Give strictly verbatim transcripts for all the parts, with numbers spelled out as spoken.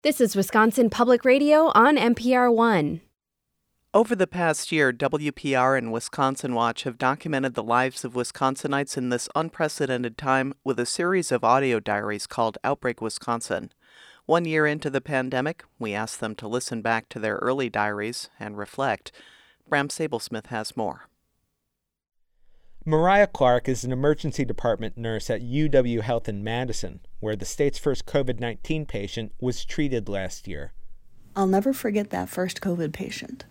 This is Wisconsin Public Radio on N P R One. Over the past year, W P R and Wisconsin Watch have documented the lives of Wisconsinites in this unprecedented time with a series of audio diaries called Outbreak Wisconsin. One year into the pandemic, we asked them to listen back to their early diaries and reflect. Bram Sablesmith has more. Mariah Clark is an emergency department nurse at U W Health in Madison, where the state's first covid nineteen patient was treated last year. I'll never forget that first COVID patient.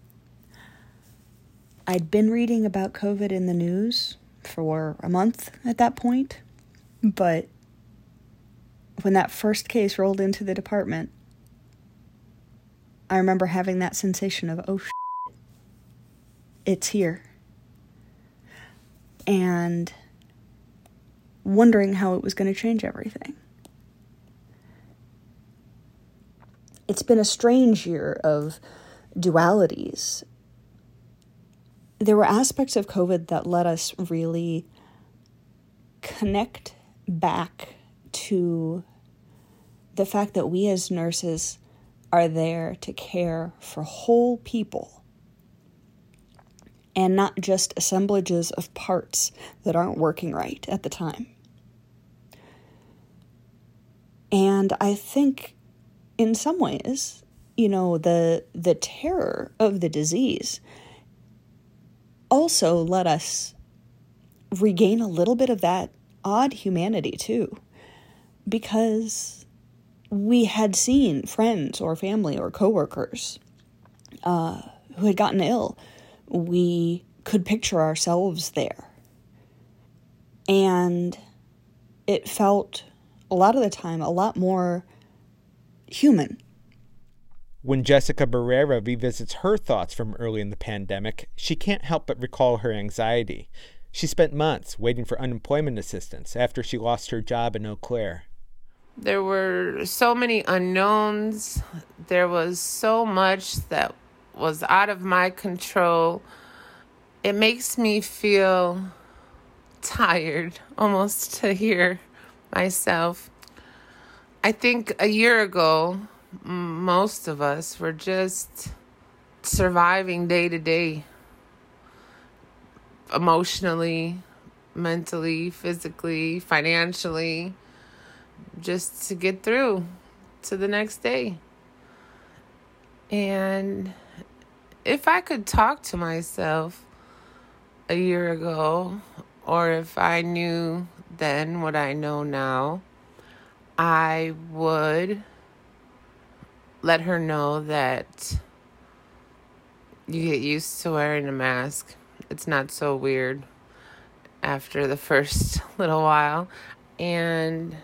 I'd been reading about COVID in the news for a month at that point, but when that first case rolled into the department, I remember having that sensation of, oh, shit, it's here. And wondering how it was going to change everything. It's been a strange year of dualities. There were aspects of COVID that let us really connect back to the fact that we as nurses are there to care for whole people and not just assemblages of parts that aren't working right at the time. And I think in some ways, you know, the the terror of the disease also let us regain a little bit of that odd humanity too, because we had seen friends or family or coworkers uh, who had gotten ill. We could picture ourselves there. And it felt, a lot of the time, a lot more human. When Jessica Barrera revisits her thoughts from early in the pandemic, she can't help but recall her anxiety. She spent months waiting for unemployment assistance after she lost her job in Eau Claire. There were so many unknowns. There was so much that was out of my control. It makes me feel tired almost to hear myself. I think a year ago, most of us were just surviving day to day, emotionally, mentally, physically, financially, just to get through to the next day. And if I could talk to myself a year ago, or if I knew then what I know now, I would let her know that you get used to wearing a mask. It's not so weird after the first little while. And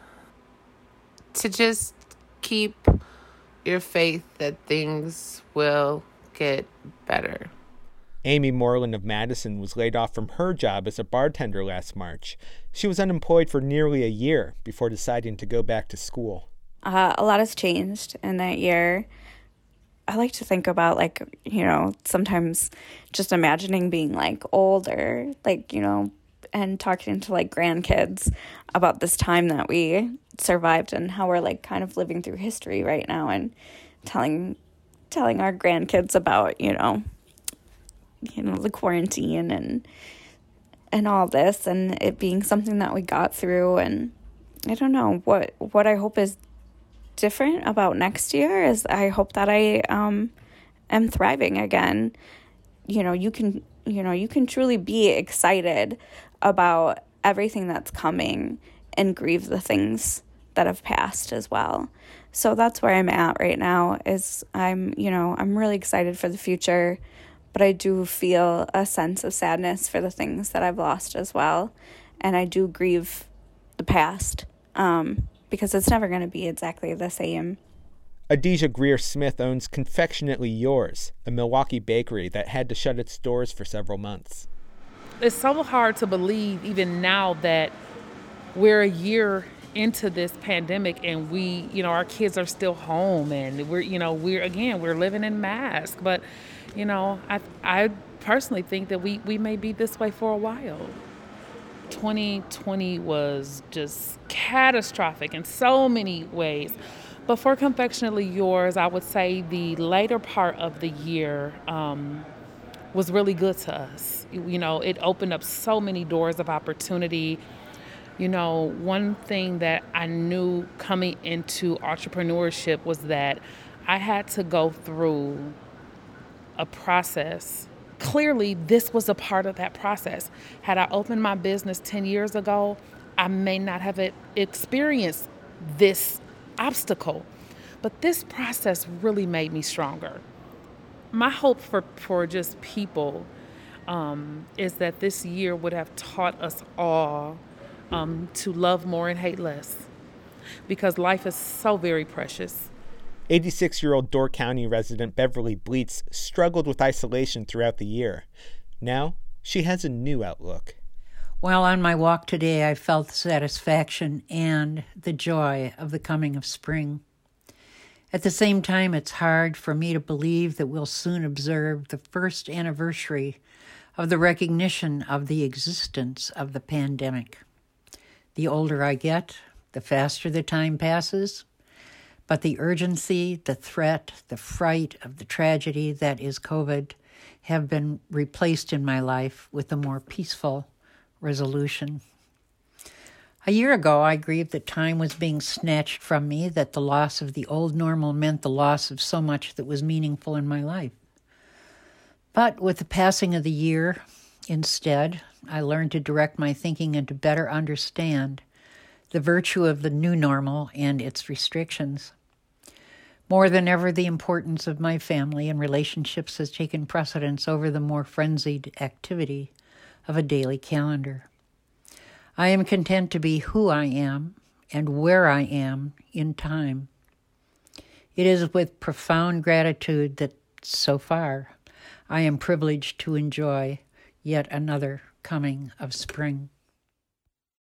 to just keep your faith that things will get better. Amy Moreland of Madison was laid off from her job as a bartender last March. She was unemployed for nearly a year before deciding to go back to school. Uh, a lot has changed in that year. I like to think about, like, you know, sometimes just imagining being, like, older, like, you know, and talking to, like, grandkids about this time that we survived and how we're, like, kind of living through history right now, and telling telling our grandkids about, you know, you know, the quarantine and and all this, and it being something that we got through. And I don't know, what what I hope is different about next year is I hope that I um am thriving again. You know, you can you know, you can truly be excited about everything that's coming and grieve the things that have passed as well. So that's where I'm at right now, is I'm, you know, I'm really excited for the future, but I do feel a sense of sadness for the things that I've lost as well. And I do grieve the past, um, because it's never going to be exactly the same. Adija Greer-Smith owns Confectionately Yours, a Milwaukee bakery that had to shut its doors for several months. It's so hard to believe even now that we're a year into this pandemic and we, you know, our kids are still home and we're, you know, we're, again, we're living in masks. But, you know, I I personally think that we, we may be this way for a while. twenty twenty was just catastrophic in so many ways. But for Confectionately Yours, I would say the later part of the year um, was really good to us. You know, it opened up so many doors of opportunity. You know, one thing that I knew coming into entrepreneurship was that I had to go through a process. Clearly, this was a part of that process. Had I opened my business ten years ago, I may not have experienced this obstacle. But this process really made me stronger. My hope for, for just people um, is that this year would have taught us all um, to love more and hate less, because life is so very precious. eighty-six-year-old Door County resident Beverly Bleets struggled with isolation throughout the year. Now, she has a new outlook. While on my walk today, I felt the satisfaction and the joy of the coming of spring. At the same time, it's hard for me to believe that we'll soon observe the first anniversary of the recognition of the existence of the pandemic. The older I get, the faster the time passes, but the urgency, the threat, the fright of the tragedy that is COVID have been replaced in my life with a more peaceful resolution. A year ago, I grieved that time was being snatched from me, that the loss of the old normal meant the loss of so much that was meaningful in my life. But with the passing of the year, instead, I learned to direct my thinking and to better understand the virtue of the new normal and its restrictions. More than ever, the importance of my family and relationships has taken precedence over the more frenzied activity of a daily calendar. I am content to be who I am and where I am in time. It is with profound gratitude that, so far, I am privileged to enjoy yet another coming of spring.